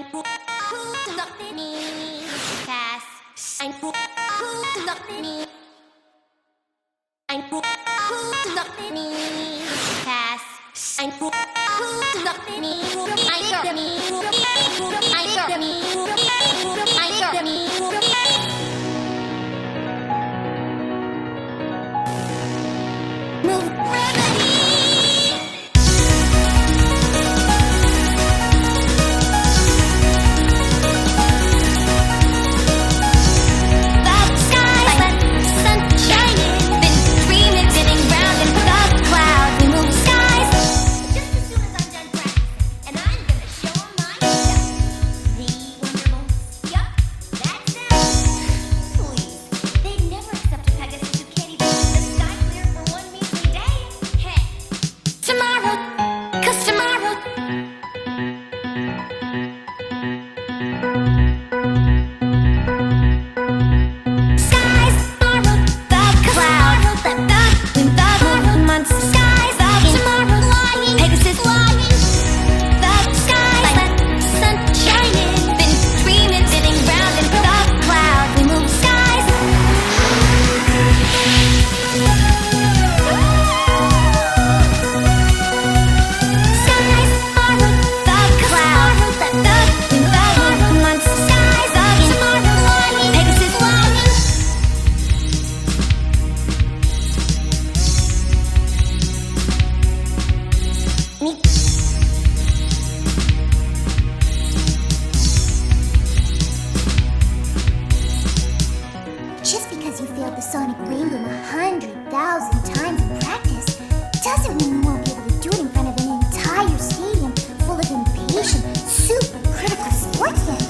who nothing pass. I'm who nothing. I'm who nothing pass. I'm who nothing. Move remedy. Just because you failed the Sonic Rain Room 100,000 times in practice doesn't mean you won't be able to do it in front of an entire stadium full of impatient, super critical sports fans.